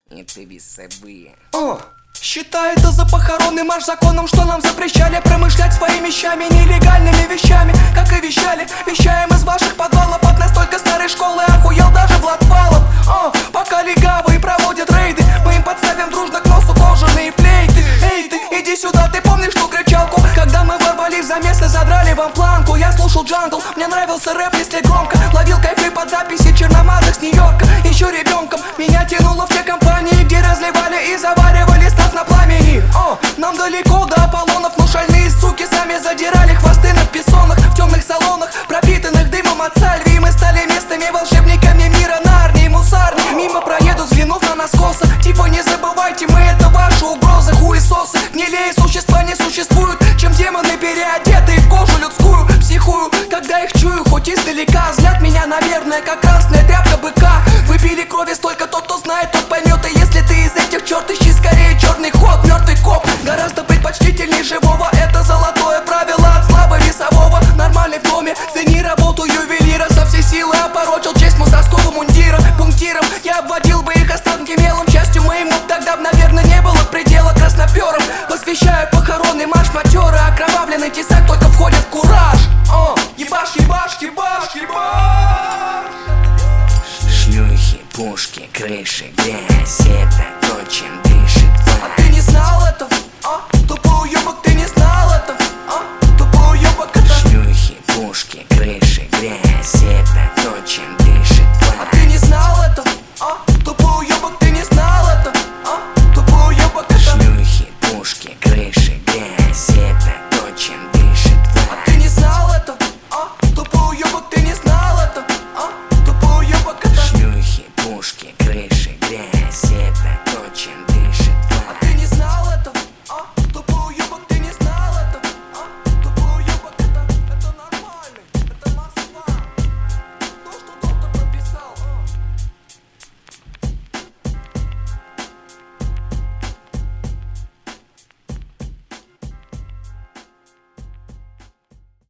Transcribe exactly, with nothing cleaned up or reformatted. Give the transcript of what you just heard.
Это весовые. О, считай это за похоронный марш законом, что нам запрещали промышлять своими вещами, нелегальными вещами, как и вещали. Вещаем из ваших подвалов от настолько старой школы, охуел даже Влад Палов. О, пока легавые проводят рейды, мы им подставим дружно к носу кожаные флейты. Эй, ты, иди сюда, ты помнишь ту кричалку, когда мы ворвались в замес и задрали вам планку? Я слушал джангл, мне нравился рэп, если громко. Ловил кайфы под записи черномазых с Нью-Йорка. Еще ребенком меня тянуло в те компании, где разливали и заваривали став на пламени. О, нам далеко до Аполлонов, но шальные суки сами задирали хвосты на писсонах. В темных салонах, пропитанных дымом от сальвии, мы стали местными волшебниками мира Нарнии, мусарни. Мимо проеду, взглянув на нас косо, типа не забывайте, мы это ваши угрозы, хуесосы. Гнилее существа не существуют, чем демоны, переодетые в кожу людскую. Психую, когда их чую, хоть издалека. Взгляд меня, наверное, как красная тряпка быка. Выпили крови столько, тот, кто знает, тот поймет. И если ты из этих черт, ищи скорее черный ход. Мертвый коп гораздо предпочтительней живого. Это золотое правило от славы весового. Нормальный в доме, цени работу ювелира. Со всей силы опорочил честь мусорского мундира. Пунктиром я обводил бы их останки мелом. Счастью моему тогда, наверное, не было предела краснопером. Посвящаю похоронный марш матеры. Окровавленный тесак только входит в кураж. О, ебаш, ебаш, ебаш, ебаш. Шлюхи, пушки, крыши, грязь. Это то, чем дышит А ты не знал это?